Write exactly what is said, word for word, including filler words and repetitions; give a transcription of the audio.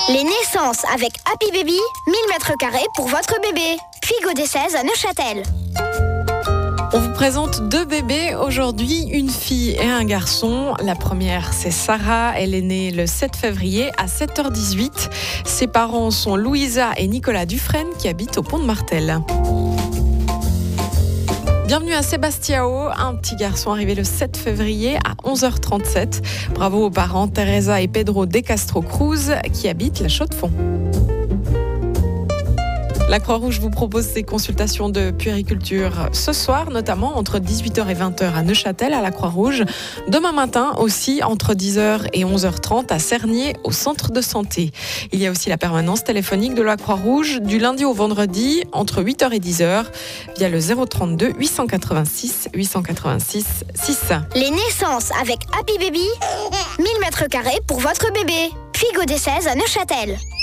Les naissances avec Happy Baby, mille mètres carrés pour votre bébé. Puy des seize à Neuchâtel. On vous présente deux bébés aujourd'hui, une fille et un garçon. La première, c'est Sarah. Elle est née le sept février à sept heures dix-huit. Ses parents sont Louisa et Nicolas Dufresne qui habitent au Pont de Martel. Bienvenue à Sebastiao, un petit garçon arrivé le sept février à onze heures trente-sept. Bravo aux parents Teresa et Pedro de Castro Cruz qui habitent la Chaux-de-Fonds. La Croix-Rouge vous propose ses consultations de puériculture ce soir, notamment entre dix-huit heures et vingt heures à Neuchâtel, à la Croix-Rouge. Demain matin aussi, entre dix heures et onze heures trente à Cernier, au centre de santé. Il y a aussi la permanence téléphonique de la Croix-Rouge du lundi au vendredi, entre huit heures et dix heures, via le zéro trente-deux huit cent quatre-vingt-six huit cent quatre-vingt-six six. Les naissances avec Happy Baby, mille mètres carrés pour votre bébé. Puy des seize à Neuchâtel.